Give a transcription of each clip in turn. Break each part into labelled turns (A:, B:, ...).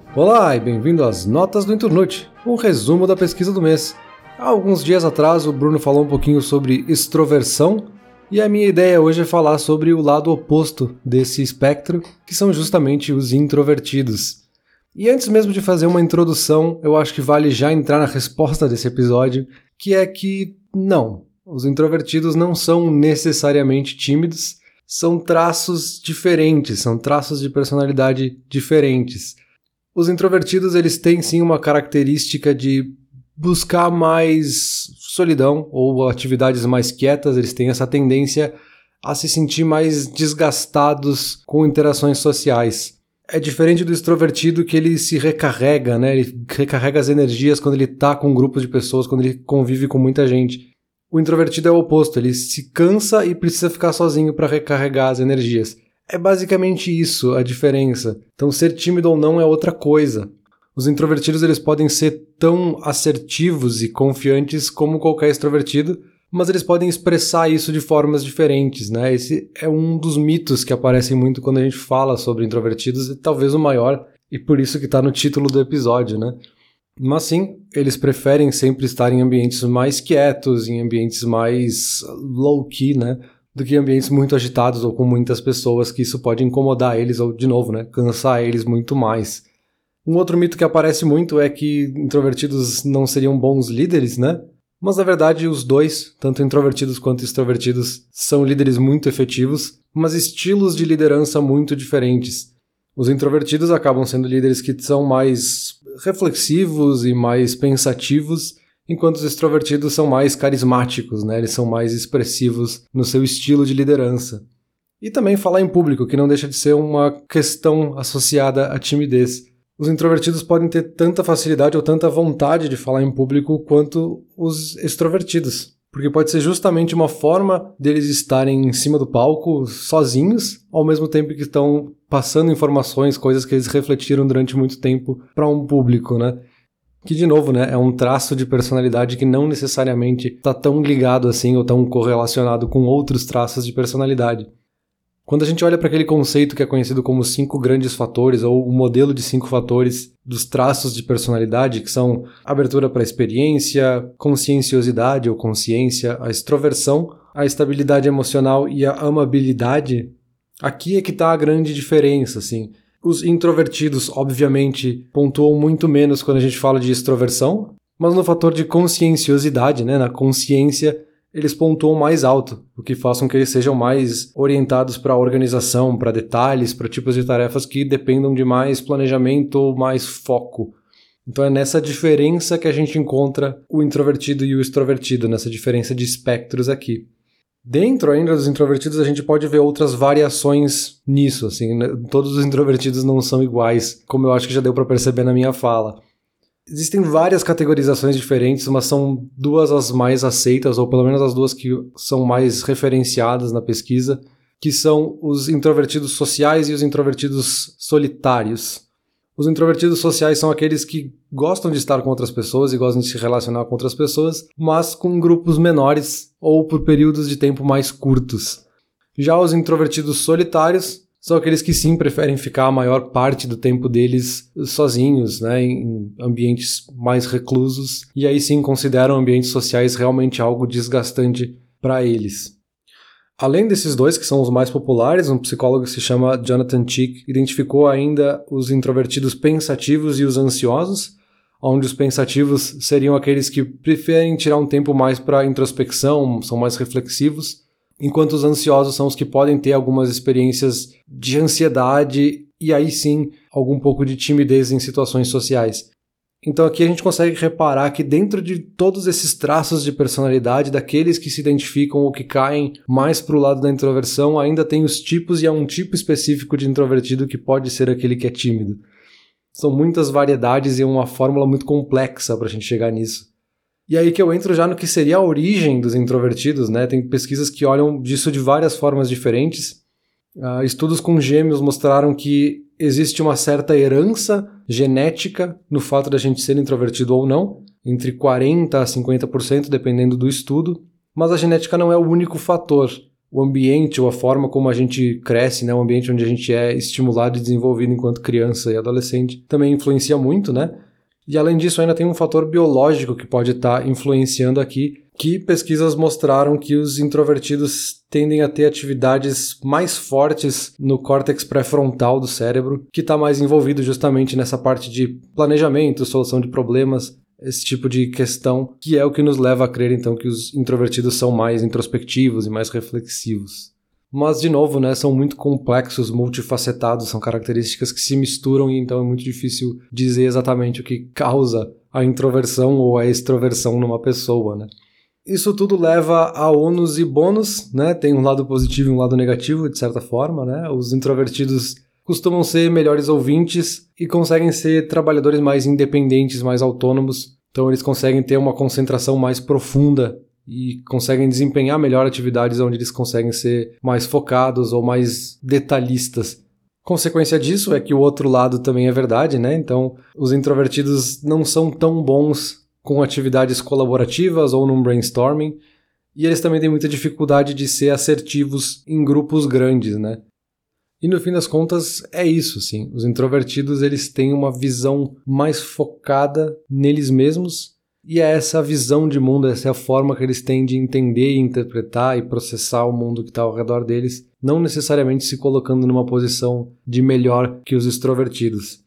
A: Olá e bem-vindo às Notas do Inturnute, um resumo da pesquisa do mês. Há alguns dias atrás o Bruno falou um pouquinho sobre extroversão e a minha ideia hoje é falar sobre o lado oposto desse espectro, que são justamente os introvertidos. E antes mesmo de fazer uma introdução, eu acho que vale já entrar na resposta desse episódio, que é que não, os introvertidos não são necessariamente tímidos, são traços diferentes, são traços de personalidade diferentes. Os introvertidos, eles têm sim uma característica de buscar mais solidão ou atividades mais quietas, eles têm essa tendência a se sentir mais desgastados com interações sociais. É diferente do extrovertido que ele se recarrega, né? Ele recarrega as energias quando ele tá com um grupo de pessoas, quando ele convive com muita gente. O introvertido é o oposto, ele se cansa e precisa ficar sozinho para recarregar as energias. É basicamente isso a diferença. Então ser tímido ou não é outra coisa. Os introvertidos eles podem ser tão assertivos e confiantes como qualquer extrovertido, mas eles podem expressar isso de formas diferentes, né? Esse é um dos mitos que aparecem muito quando a gente fala sobre introvertidos, e talvez o maior, e por isso que está no título do episódio, né? Mas sim, eles preferem sempre estar em ambientes mais quietos, em ambientes mais low-key, né? Do que em ambientes muito agitados ou com muitas pessoas, que isso pode incomodar eles ou, de novo, né? Cansar eles muito mais. Um outro mito que aparece muito é que introvertidos não seriam bons líderes, né? Mas na verdade os dois, tanto introvertidos quanto extrovertidos, são líderes muito efetivos, mas estilos de liderança muito diferentes. Os introvertidos acabam sendo líderes que são mais reflexivos e mais pensativos, enquanto os extrovertidos são mais carismáticos, né? Eles são mais expressivos no seu estilo de liderança. E também falar em público, que não deixa de ser uma questão associada à timidez. Os introvertidos podem ter tanta facilidade ou tanta vontade de falar em público quanto os extrovertidos, porque pode ser justamente uma forma deles estarem em cima do palco sozinhos, ao mesmo tempo que estão passando informações, coisas que eles refletiram durante muito tempo para um público, né? Que, de novo, né, é um traço de personalidade que não necessariamente está tão ligado assim ou tão correlacionado com outros traços de personalidade. Quando a gente olha para aquele conceito que é conhecido como 5 grandes fatores, ou o modelo de 5 fatores dos traços de personalidade, que são abertura para a experiência, conscienciosidade ou consciência, a extroversão, a estabilidade emocional e a amabilidade, aqui é que está a grande diferença, assim. Os introvertidos, obviamente, pontuam muito menos quando a gente fala de extroversão, mas no fator de conscienciosidade, né, na consciência, eles pontuam mais alto, o que faz com que eles sejam mais orientados para organização, para detalhes, para tipos de tarefas que dependam de mais planejamento ou mais foco. Então é nessa diferença que a gente encontra o introvertido e o extrovertido, nessa diferença de espectros aqui. Dentro ainda dos introvertidos a gente pode ver outras variações nisso, assim, né? Todos os introvertidos não são iguais, como eu acho que já deu para perceber na minha fala. Existem várias categorizações diferentes, mas são 2 as mais aceitas, ou pelo menos as 2 que são mais referenciadas na pesquisa, que são os introvertidos sociais e os introvertidos solitários. Os introvertidos sociais são aqueles que gostam de estar com outras pessoas e gostam de se relacionar com outras pessoas, mas com grupos menores ou por períodos de tempo mais curtos. Já os introvertidos solitários são aqueles que sim preferem ficar a maior parte do tempo deles sozinhos, né, em ambientes mais reclusos, e aí sim consideram ambientes sociais realmente algo desgastante para eles. Além desses 2, que são os mais populares, um psicólogo que se chama Jonathan Chick identificou ainda os introvertidos pensativos e os ansiosos, onde os pensativos seriam aqueles que preferem tirar um tempo mais para introspecção, são mais reflexivos, enquanto os ansiosos são os que podem ter algumas experiências de ansiedade e aí sim algum pouco de timidez em situações sociais. Então aqui a gente consegue reparar que dentro de todos esses traços de personalidade, daqueles que se identificam ou que caem mais para o lado da introversão, ainda tem os tipos e há um tipo específico de introvertido que pode ser aquele que é tímido. São muitas variedades e é uma fórmula muito complexa para a gente chegar nisso. E aí que eu entro já no que seria a origem dos introvertidos, né? Tem pesquisas que olham disso de várias formas diferentes. Estudos com gêmeos mostraram que existe uma certa herança genética no fato da gente ser introvertido ou não, entre 40% a 50%, dependendo do estudo, mas a genética não é o único fator. o ambiente ou a forma como a gente cresce, né, o ambiente onde a gente é estimulado e desenvolvido enquanto criança e adolescente também influencia muito, né? E além disso ainda tem um fator biológico que pode estar influenciando aqui, que pesquisas mostraram que os introvertidos tendem a ter atividades mais fortes no córtex pré-frontal do cérebro, que está mais envolvido justamente nessa parte de planejamento, solução de problemas, esse tipo de questão, que é o que nos leva a crer então que os introvertidos são mais introspectivos e mais reflexivos. Mas, de novo, né, são muito complexos, multifacetados, são características que se misturam e então é muito difícil dizer exatamente o que causa a introversão ou a extroversão numa pessoa, né. Isso tudo leva a ônus e bônus, né, tem um lado positivo e um lado negativo, de certa forma, né, os introvertidos costumam ser melhores ouvintes e conseguem ser trabalhadores mais independentes, mais autônomos, então eles conseguem ter uma concentração mais profunda e conseguem desempenhar melhor atividades onde eles conseguem ser mais focados ou mais detalhistas. Consequência disso é que o outro lado também é verdade, né? Então, os introvertidos não são tão bons com atividades colaborativas ou num brainstorming, e eles também têm muita dificuldade de ser assertivos em grupos grandes, né? E no fim das contas é isso, sim. Os introvertidos eles têm uma visão mais focada neles mesmos, e é essa visão de mundo, essa é a forma que eles têm de entender, interpretar e processar o mundo que está ao redor deles, não necessariamente se colocando numa posição de melhor que os extrovertidos.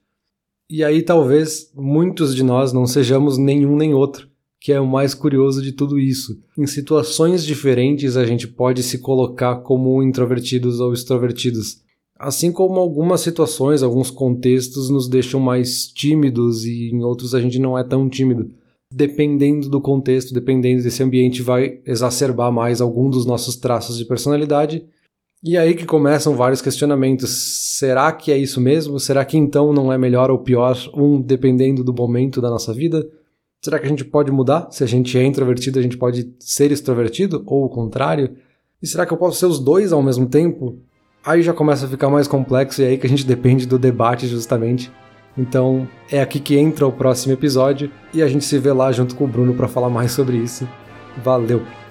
A: E aí talvez muitos de nós não sejamos nenhum nem outro, que é o mais curioso de tudo isso. Em situações diferentes a gente pode se colocar como introvertidos ou extrovertidos. Assim como algumas situações, alguns contextos nos deixam mais tímidos e em outros a gente não é tão tímido. Dependendo do contexto, dependendo desse ambiente, vai exacerbar mais algum dos nossos traços de personalidade. E aí que começam vários questionamentos. Será que é isso mesmo? Será que então não é melhor ou pior dependendo do momento da nossa vida? Será que a gente pode mudar? Se a gente é introvertido, a gente pode ser extrovertido? Ou o contrário? E será que eu posso ser os dois ao mesmo tempo? Aí já começa a ficar mais complexo e é aí que a gente depende do debate justamente. Então é aqui que entra o próximo episódio e a gente se vê lá junto com o Bruno para falar mais sobre isso. Valeu!